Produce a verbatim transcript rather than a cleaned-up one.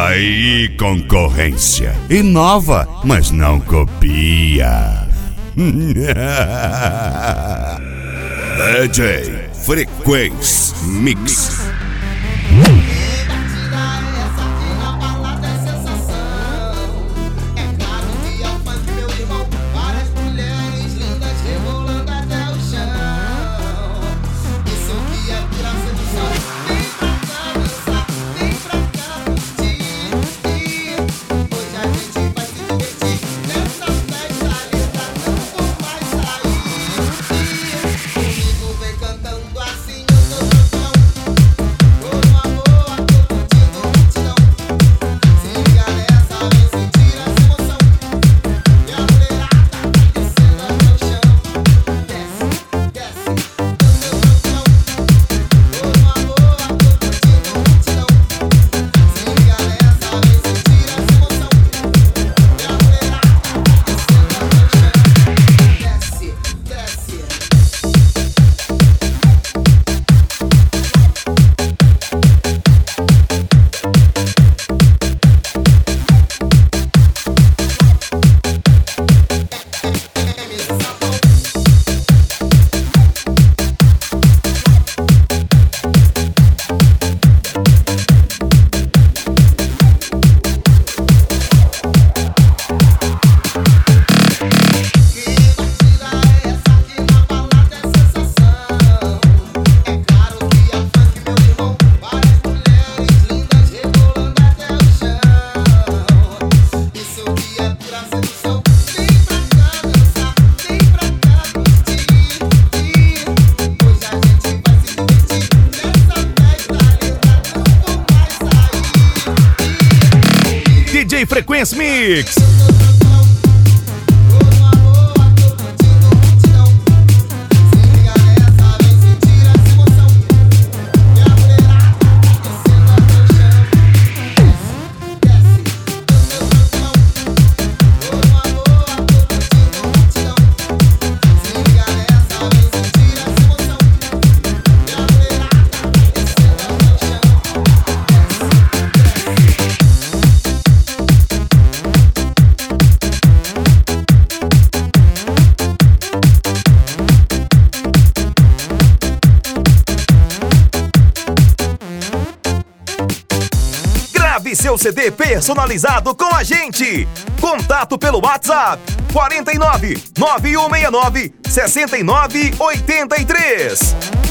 Aí, concorrência. Inova, mas não copia. D J Frequência Mix. D J Frequência Mix. Seu C D personalizado com a gente. Contato pelo WhatsApp quarenta e nove, nove um seis nove, sessenta e nove oitenta e três.